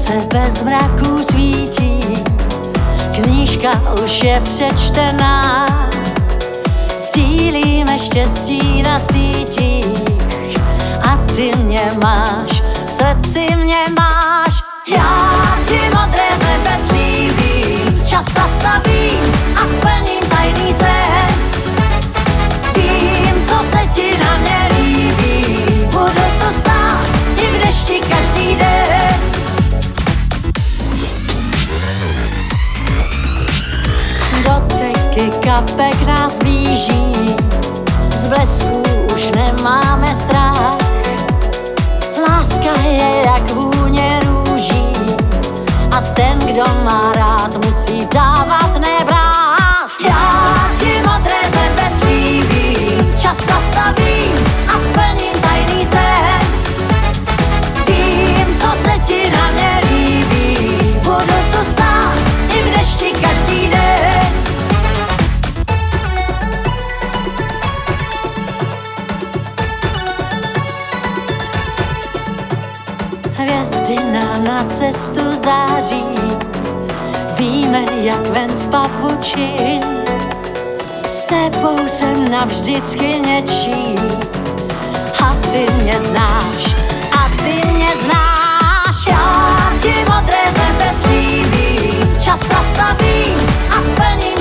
slunce bez mraků svítí, knížka už je přečtená, sdílíme štěstí na sítích a ty mě máš, v srdci mě máš. Já ti modré z nebe slíbím, čas zastavím a splním tajný sen. Vím, co se ti na mě líbí, budu to stát i v dešti každý den. Doteky kapek nás blíží, z blesků už nemáme strach. Láska je jak vůně růží a ten, kdo má rád, musí dávat, ne brát. Já ti modré z nebe slíbím, čas zastavím a splním tajný sen. Vím, co se ti na mě líbí, budu tu stát i v dešti každý den. Hvězdy nám na cestu září, víme, jak ven z pavučin. S tebou jsem navždycky něčí a ty mě znáš, a ty mě znáš. Já ti modré z nebe slíbím, čas zastavím a splním